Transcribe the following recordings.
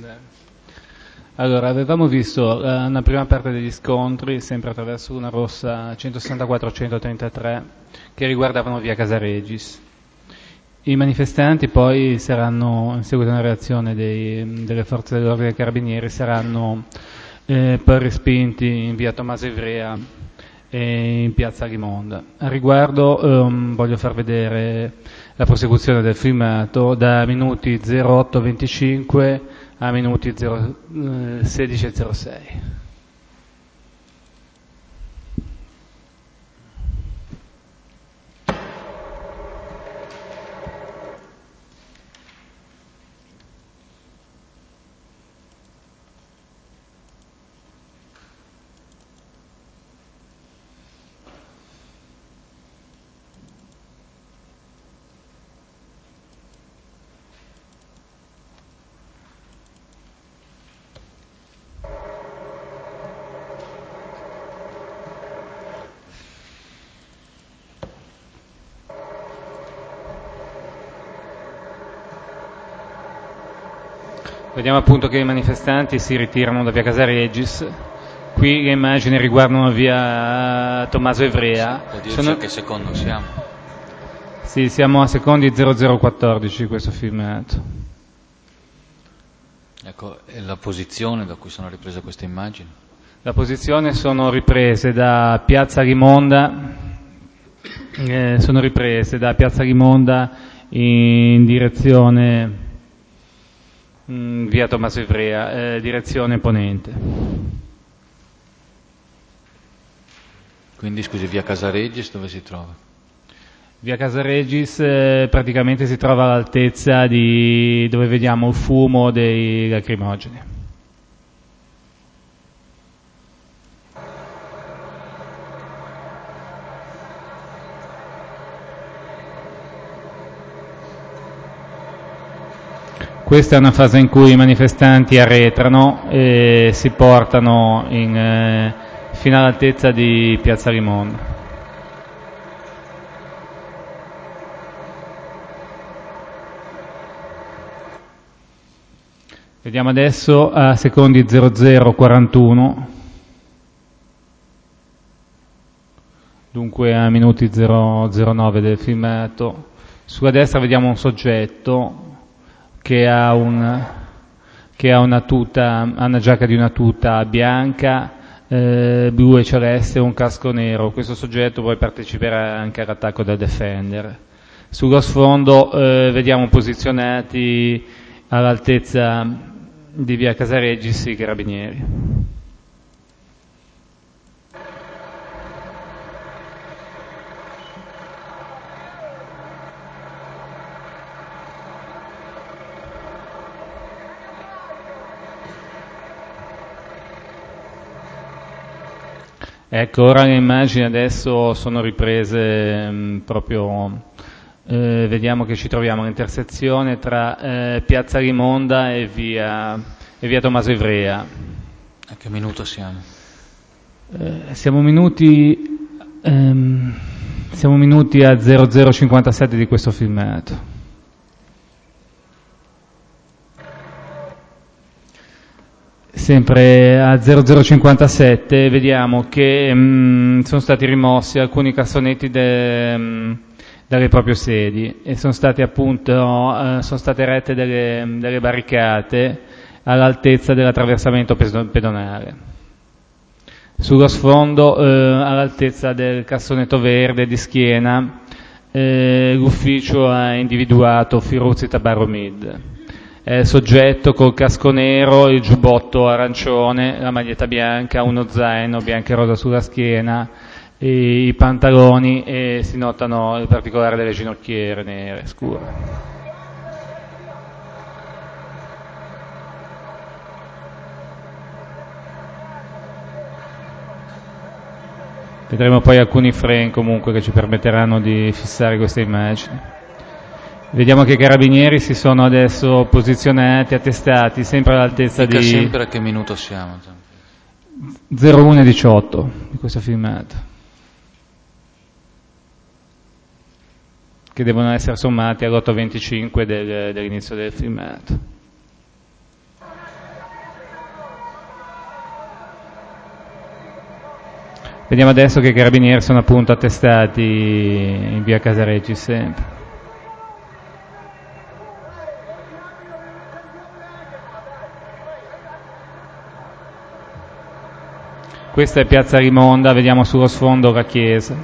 Allora, avevamo visto una prima parte degli scontri, sempre attraverso una rossa 164-133, che riguardavano via Casaregis. I manifestanti poi saranno, in seguito a una reazione delle forze dell'ordine dei carabinieri, saranno poi respinti in via Tommaso Ivrea e in piazza Rimonda. A riguardo voglio far vedere la prosecuzione del filmato da minuti 08:25 a minuti 16:06. Vediamo appunto che i manifestanti si ritirano da via Casaregis. Qui le immagini riguardano via Tommaso Ivrea. Può dirci a che secondo siamo? Sì, siamo a secondi 00:14 di questo filmato. Ecco, e la posizione da cui sono riprese queste immagini? La posizione sono riprese da piazza Rimonda, in direzione via Tommaso Ivrea, direzione ponente. Quindi, scusi, via Casaregis dove si trova? Via Casaregis praticamente si trova all'altezza di dove vediamo il fumo dei lacrimogeni. Questa è una fase in cui i manifestanti arretrano e si portano fino all'altezza di piazza Rimonda. Vediamo adesso a secondi 00:41, dunque a minuti 0:09 del filmato. Sulla destra vediamo un soggetto che ha una giacca di una tuta bianca, blu e celeste e un casco nero. Questo soggetto poi parteciperà anche all'attacco da Defender. Sullo sfondo vediamo posizionati all'altezza di via Casaregis i carabinieri. Ecco, ora le immagini adesso sono riprese vediamo che ci troviamo all'intersezione tra piazza Rimonda e via Tommaso Ivrea. A che minuto siamo? Siamo minuti a 00:57 di questo filmato. Sempre a 00:57 vediamo che sono stati rimossi alcuni cassonetti dalle proprie sedi e sono state erette delle barricate all'altezza dell'attraversamento pedonale. Sullo sfondo, all'altezza del cassonetto verde di schiena, l'ufficio ha individuato Firuzzi Tabarro Mid. Soggetto col casco nero, il giubbotto arancione, la maglietta bianca, uno zaino bianco e rosa sulla schiena, i pantaloni e si notano in particolare delle ginocchiere nere scure. Vedremo poi alcuni frame comunque che ci permetteranno di fissare queste immagini. Vediamo che i carabinieri si sono adesso posizionati, attestati, sempre all'altezza di... sempre a che minuto siamo? 01:18 di questo filmato. Che devono essere sommati all'8:25 dell'inizio del filmato. Vediamo adesso che i carabinieri sono appunto attestati in via Casareggi sempre. Questa è piazza Rimonda, vediamo sullo sfondo la chiesa.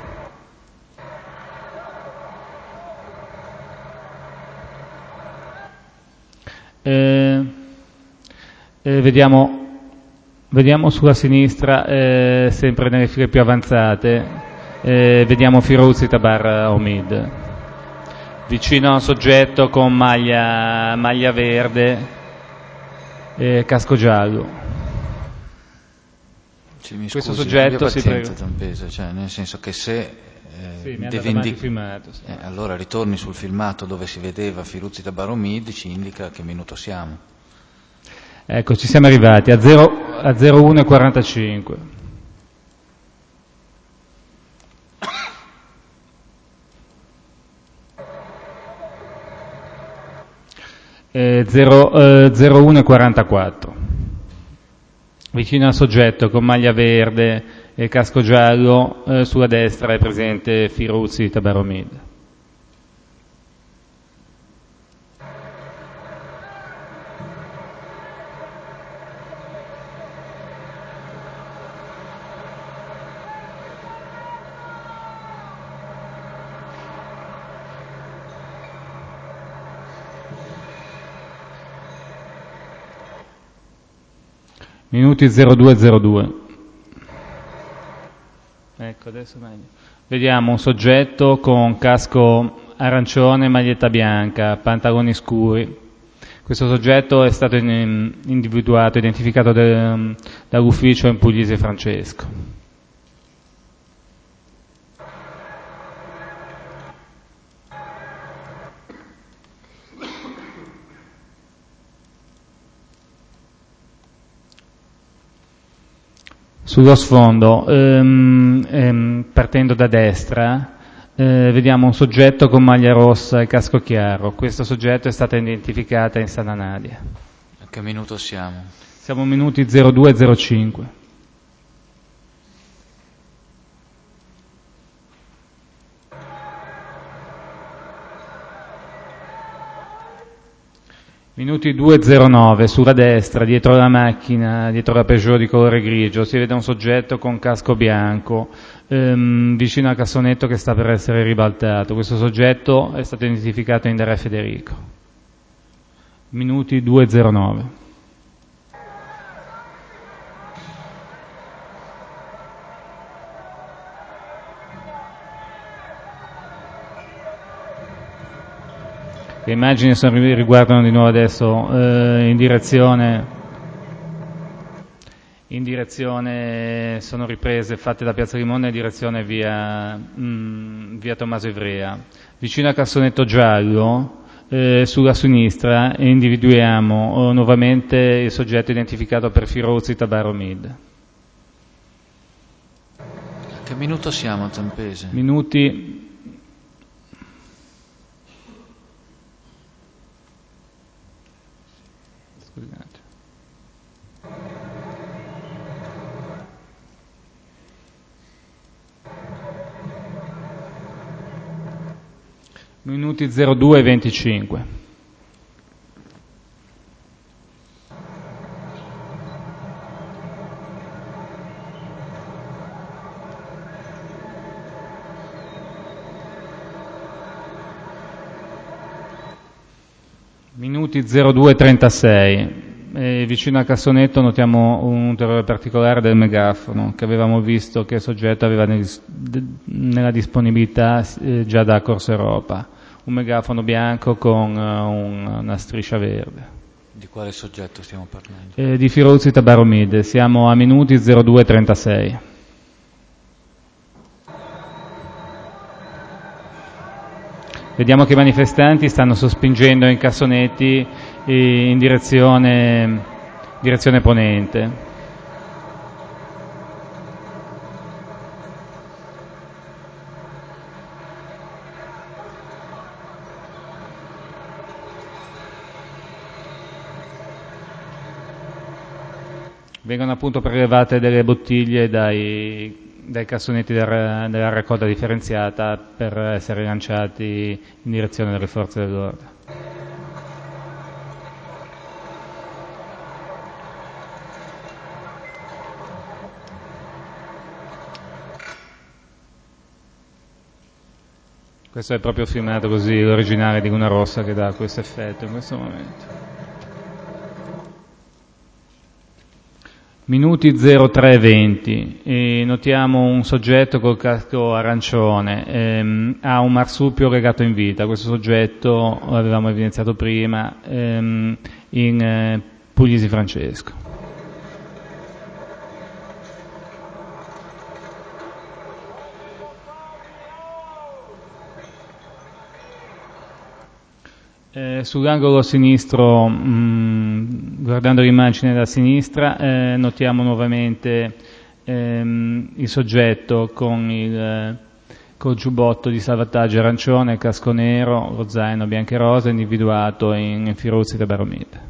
Vediamo sulla sinistra, sempre nelle file più avanzate, vediamo Firuzzi Tabar Omid, vicino a un soggetto con maglia verde e casco giallo. Sì, mi Questo scusi, soggetto abbia si pazienza, Tampese, cioè, nel senso che se sì, mi deve filmato, sì. allora ritorni sul filmato dove si vedeva Firuzzi Tabaromid, ci indica che minuto siamo. Ecco, ci siamo arrivati a 01:45. 01:44. Vicino al soggetto con maglia verde e casco giallo, sulla destra è presente Firuzzi Tabaromid. Minuti 02:02. Ecco, adesso meglio. Vediamo un soggetto con casco arancione, maglietta bianca, pantaloni scuri. Questo soggetto è stato individuato, identificato dall'ufficio in Puglisi Francesco. Sullo sfondo, partendo da destra, vediamo un soggetto con maglia rossa e casco chiaro. Questo soggetto è stato identificato in Santa Nadia. A che minuto siamo? Siamo minuti 02:05. Minuti 2:09, sulla destra, dietro la macchina, dietro la Peugeot di colore grigio, si vede un soggetto con casco bianco, vicino al cassonetto che sta per essere ribaltato. Questo soggetto è stato identificato in Dare Federico. Minuti 2:09. Le immagini riguardano di nuovo adesso in direzione sono riprese fatte da Piazza Rimonda in direzione via Tommaso Ivrea. Vicino al cassonetto giallo, sulla sinistra, individuiamo nuovamente il soggetto identificato per Firuzzi Tabaromid. A che minuto siamo, Tampese? Minuti. Scusate. Minuti 02:25. Minuti 02:36. Vicino al cassonetto notiamo un ulteriore particolare del megafono che avevamo visto che il soggetto aveva nella disponibilità già da Corso Europa, un megafono bianco con una striscia verde. Di quale soggetto stiamo parlando? Di Firuzzi Tabaromid, siamo a minuti 02:36. Vediamo che i manifestanti stanno sospingendo in cassonetti in direzione ponente. Vengono appunto prelevate delle bottiglie dai dai cassonetti della raccolta differenziata per essere lanciati in direzione delle forze dell'ordine. Questo è proprio filmato così, l'originale di Luna Rossa, che dà questo effetto in questo momento. Minuti 03:20 e notiamo un soggetto col casco arancione, ha un marsupio legato in vita. Questo soggetto, l'avevamo evidenziato prima, in Puglisi Francesco. Sull'angolo sinistro, guardando l'immagine da sinistra, notiamo nuovamente il soggetto col giubbotto di salvataggio arancione, casco nero, lo zaino bianco e rosa, individuato in Firuzzi da Baromide.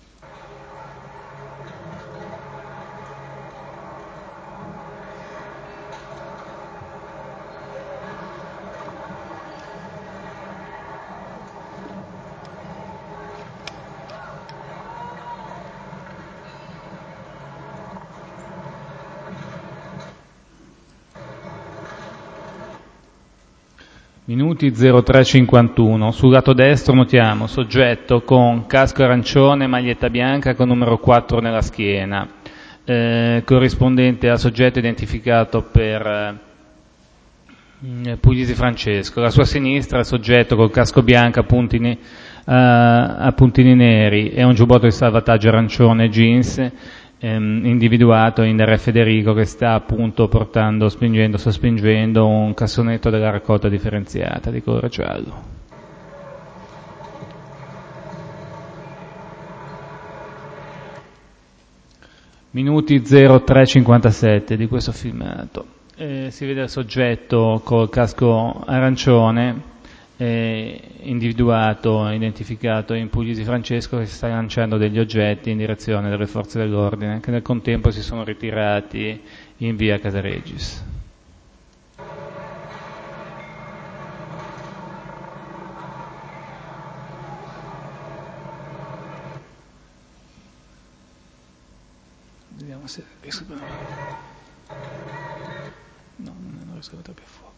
Minuti 03:51, sul lato destro notiamo soggetto con casco arancione, maglietta bianca con numero 4 nella schiena, corrispondente al soggetto identificato per Puglisi Francesco. La sua sinistra soggetto col casco bianco a puntini neri e un giubbotto di salvataggio arancione jeans, individuato in Re Federico, che sta appunto sospingendo un cassonetto della raccolta differenziata di colore giallo. Minuti 03:57 di questo filmato. Si vede il soggetto col casco arancione, individuato, identificato in Puglisi Francesco, che sta lanciando degli oggetti in direzione delle forze dell'ordine, che nel contempo si sono ritirati in via Casaregis. Vediamo se riesco a... No, non riesco a mettere più a fuoco.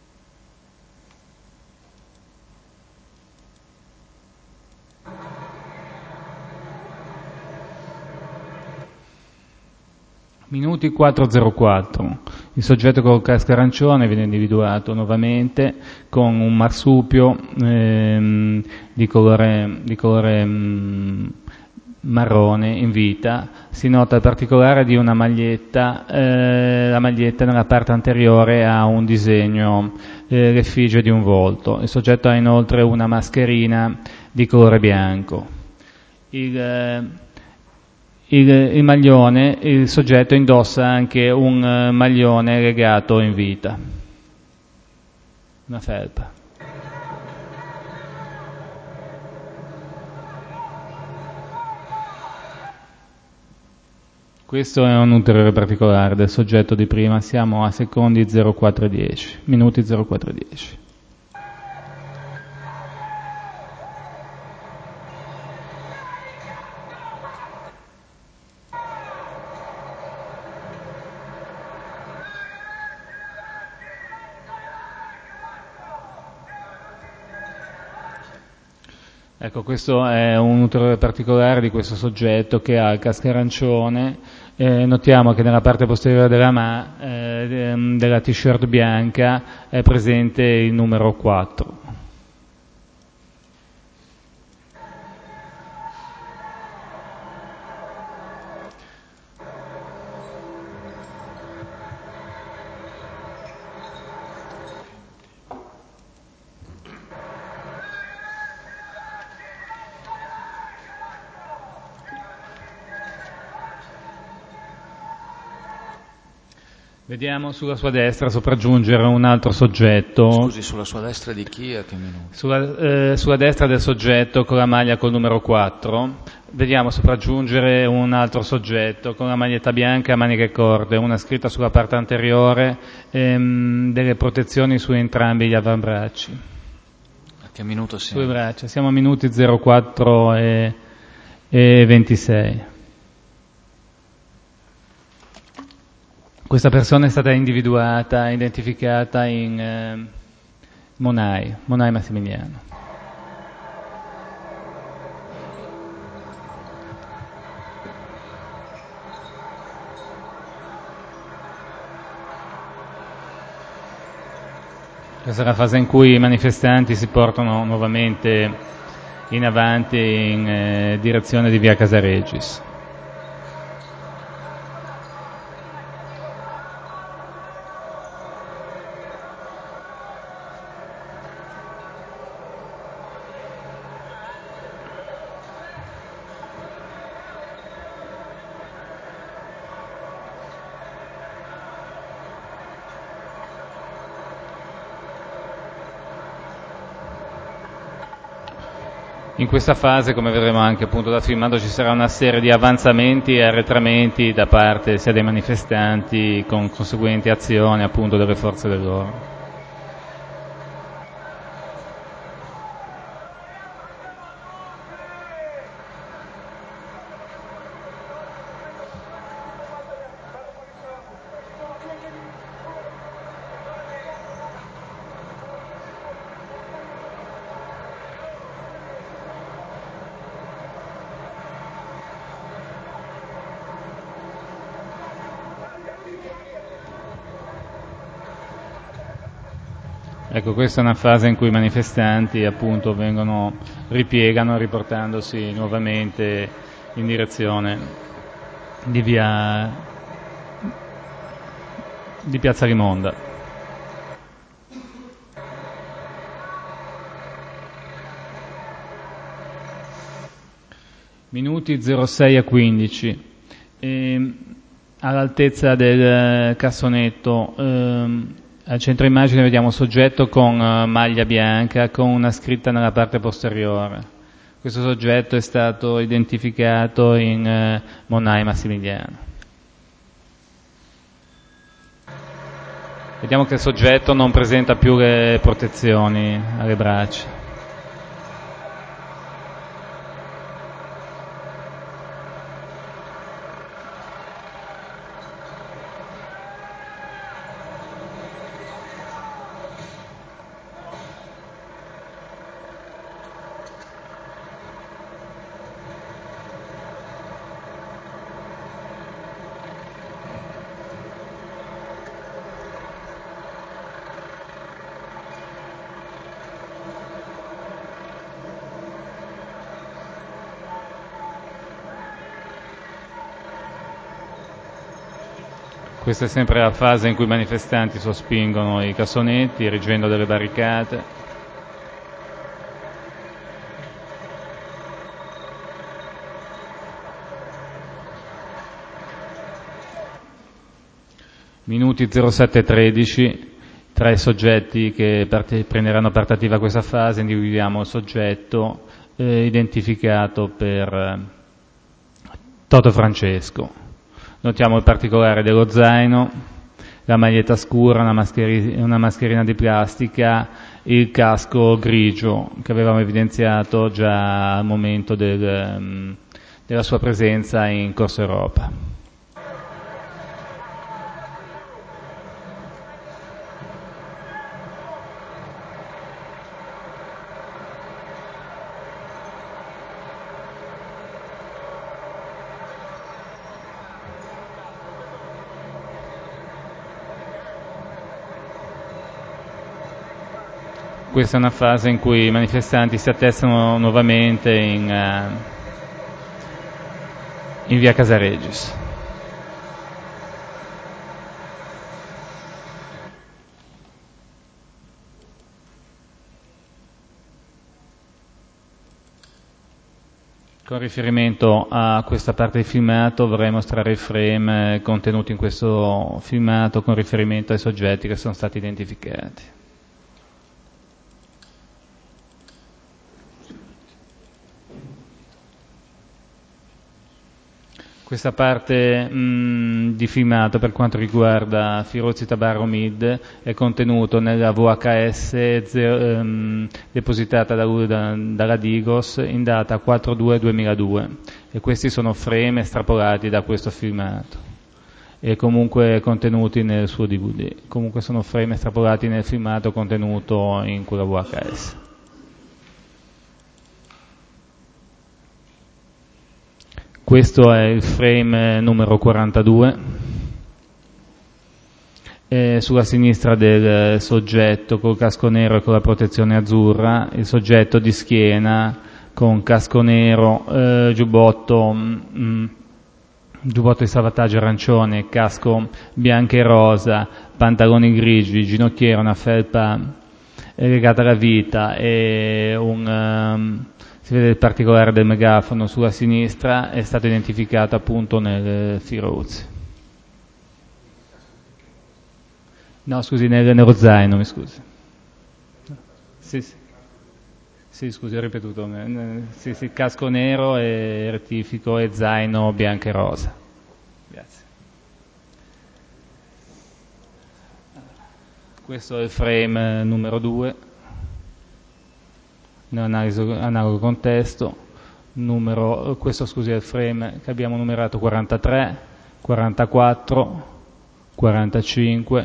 Minuti 4:04. Il soggetto col casco arancione viene individuato nuovamente con un marsupio di colore marrone in vita. Si nota il particolare di una maglietta, la maglietta nella parte anteriore ha un disegno, l'effigie di un volto. Il soggetto ha inoltre una mascherina di colore bianco. Il maglione, il soggetto indossa anche un maglione legato in vita, una felpa. Questo è un ulteriore particolare del soggetto di prima, siamo a secondi 04:10, minuti 04:10. Ecco, questo è un ulteriore particolare di questo soggetto che ha il casco arancione. Notiamo che nella parte posteriore della t-shirt bianca è presente il numero 4. Vediamo sulla sua destra sopraggiungere un altro soggetto. Scusi, sulla sua destra di chi? A che minuto? Sulla destra del soggetto con la maglia col numero 4 vediamo sopraggiungere un altro soggetto con una maglietta bianca a maniche corte, una scritta sulla parte anteriore, delle protezioni su entrambi gli avambracci. A che minuto siamo? Sui braccia, siamo a minuti 04 e 26. Questa persona è stata individuata, identificata in Monai Massimiliano. Questa è la fase in cui i manifestanti si portano nuovamente in avanti in direzione di via Casaregis. In questa fase, come vedremo anche appunto dal filmato, ci sarà una serie di avanzamenti e arretramenti da parte sia dei manifestanti con conseguenti azioni appunto delle forze dell'ordine. Ecco, questa è una fase in cui i manifestanti appunto ripiegano riportandosi nuovamente in direzione di Piazza Rimonda. Minuti 06 a 15. All'altezza del cassonetto, al centro immagine vediamo un soggetto con maglia bianca con una scritta nella parte posteriore. Questo soggetto è stato identificato in Monai Massimiliano. Vediamo che il soggetto non presenta più le protezioni alle braccia. Questa è sempre la fase in cui i manifestanti sospingono i cassonetti, erigendo delle barricate. Minuti 07:13, tra i soggetti che prenderanno parte attiva a questa fase individuiamo il soggetto identificato per Toto Francesco. Notiamo il particolare dello zaino, la maglietta scura, una mascherina di plastica, il casco grigio che avevamo evidenziato già al momento della sua presenza in Corso Europa. Questa è una fase in cui i manifestanti si attestano nuovamente in via Casaregis. Con riferimento a questa parte del filmato vorrei mostrare i frame contenuti in questo filmato con riferimento ai soggetti che sono stati identificati. Questa parte di filmato per quanto riguarda Firozi Tabarro Mid è contenuto nella VHS depositata dalla Digos in data 4/2/2002 e questi sono frame estrapolati da questo filmato e comunque contenuti nel suo DVD. Comunque sono frame estrapolati nel filmato contenuto in quella VHS. Questo è il frame numero 42, sulla sinistra del soggetto col casco nero e con la protezione azzurra, il soggetto di schiena con casco nero, giubbotto di salvataggio arancione, casco bianco e rosa, pantaloni grigi, ginocchiera, una felpa legata alla vita e si vede il particolare del megafono sulla sinistra, è stato identificato appunto nel Firouz. No, scusi, nello zaino, mi scusi. Sì, scusi, ho ripetuto. Sì, casco nero e rettifico e zaino bianco e rosa. Grazie. Questo è il frame numero 2. Nell'analisi analogo contesto, questo scusi è il frame che abbiamo numerato 43, 44, 45,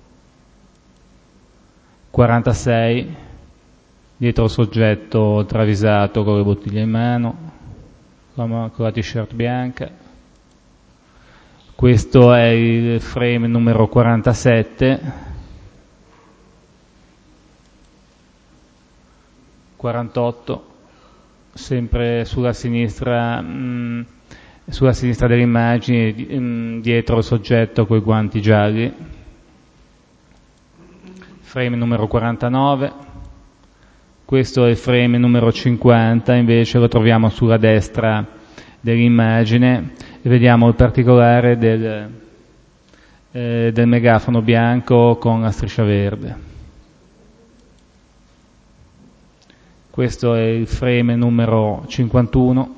46, dietro il soggetto travisato con le bottiglie in mano, con la t-shirt bianca. Questo è il frame numero 47, 48, sempre sulla sinistra delle immagini, dietro il soggetto con i guanti gialli. Frame numero 49, questo è il frame numero 50, invece lo troviamo sulla destra dell'immagine e vediamo il particolare del megafono bianco con la striscia verde. Questo è il frame numero 51.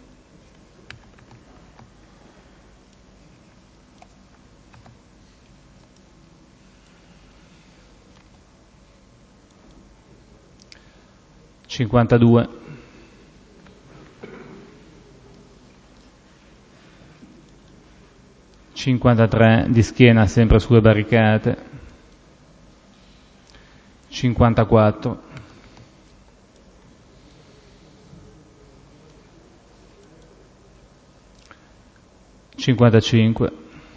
(52) 53 di schiena sempre sulle barricate, 54, 55,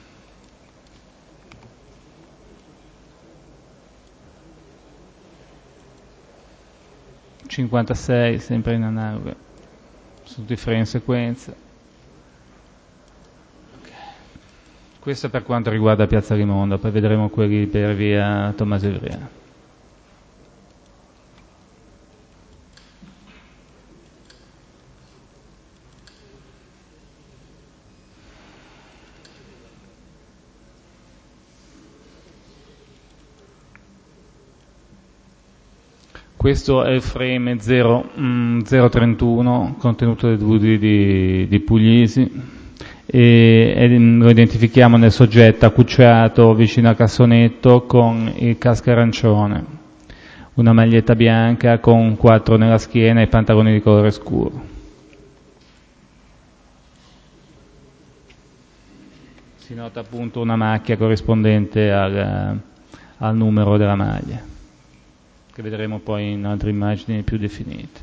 56, sempre in analoga, sono tutti frame in sequenza. Okay. Questo è per quanto riguarda Piazza Rimonda, poi vedremo quelli per via Tommaso Ivrea. Questo è il frame 031 contenuto del DVD di Puglisi e lo identifichiamo nel soggetto accucciato vicino al cassonetto con il casco arancione, una maglietta bianca con 4 nella schiena e pantaloni di colore scuro. Si nota appunto una macchia corrispondente al numero della maglia, che vedremo poi in altre immagini più definite.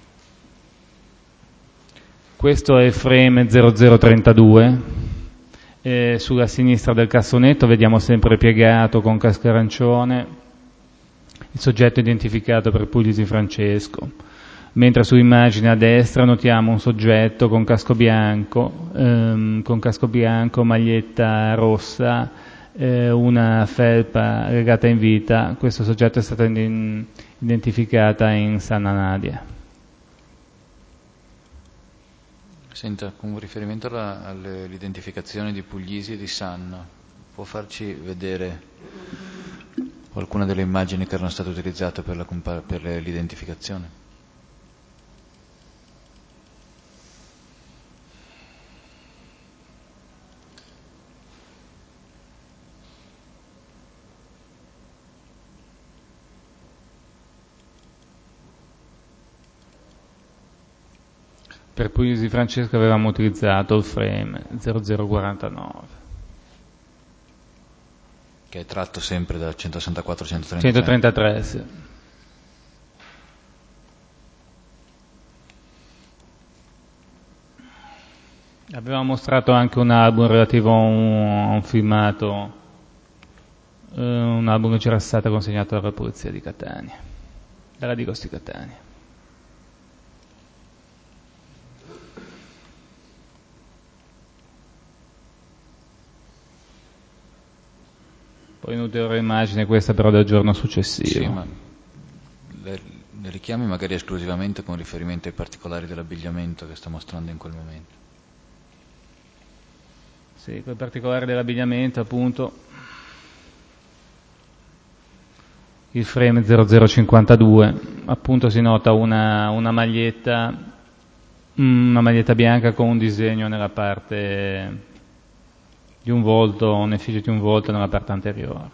Questo è il frame 0032, sulla sinistra del cassonetto vediamo sempre piegato con casco arancione il soggetto identificato per Puglisi Francesco, mentre sull'immagine a destra notiamo un soggetto con casco bianco, maglietta rossa, una felpa legata in vita. Questo soggetto è stato identificata in Sanna Nadia. Senta, con riferimento all'identificazione di Puglisi e di Sanna, può farci vedere qualcuna delle immagini che erano state utilizzate per l'identificazione? Per Puglisi Francesco avevamo utilizzato il frame 0049. Che è tratto sempre da 164-133. 133, sì. Avevamo mostrato anche un album relativo a un filmato, un album che c'era stato consegnato dalla polizia di Catania, dalla Digos di Catania. Poi un'ulteriore immagine, questa però del giorno successivo. Sì, ma le richiami magari esclusivamente con riferimento ai particolari dell'abbigliamento che sta mostrando in quel momento. Sì, quel particolare dell'abbigliamento, appunto, il frame 0052, appunto si nota una maglietta bianca con un disegno nella parte di un volto, un'effigie di un volto nella parte anteriore.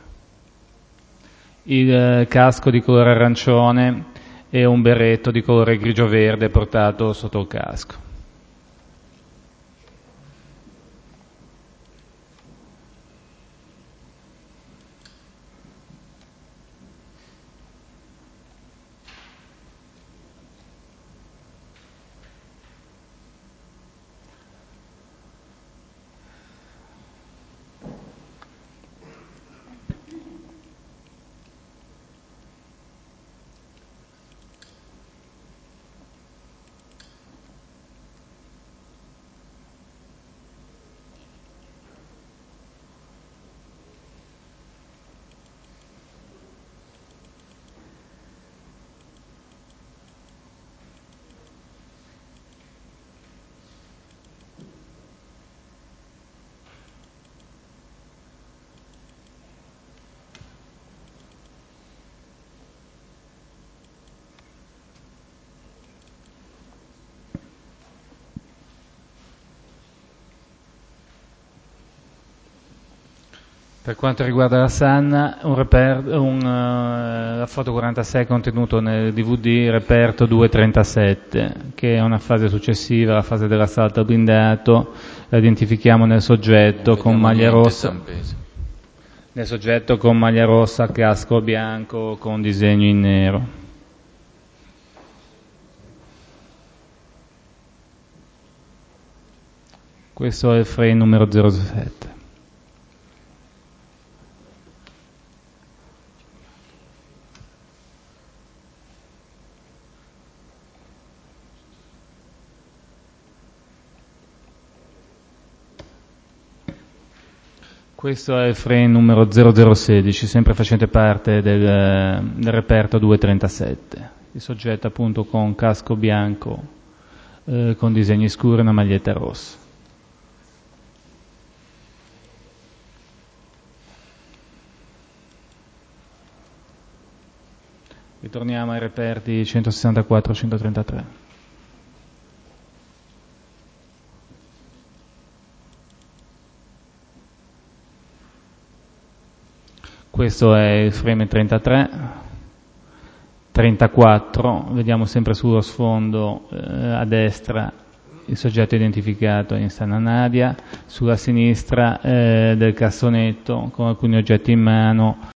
Il casco di colore arancione e un berretto di colore grigio-verde portato sotto il casco. Per quanto riguarda la Sanna, la foto 46 contenuto nel DVD reperto 237, che è una fase successiva, la fase dell'assalto al blindato. La identifichiamo nel soggetto con maglia rossa. Nel soggetto con maglia rossa, casco bianco con disegno in nero. Questo è il frame numero 07. Questo è il frame numero 0016, sempre facente parte del reperto 237. Il soggetto appunto con casco bianco, con disegni scuri e una maglietta rossa. Ritorniamo ai reperti 164-133. Questo è il frame 33, 34, vediamo sempre sullo sfondo a destra il soggetto identificato in Sanna Nadia, sulla sinistra del cassonetto con alcuni oggetti in mano,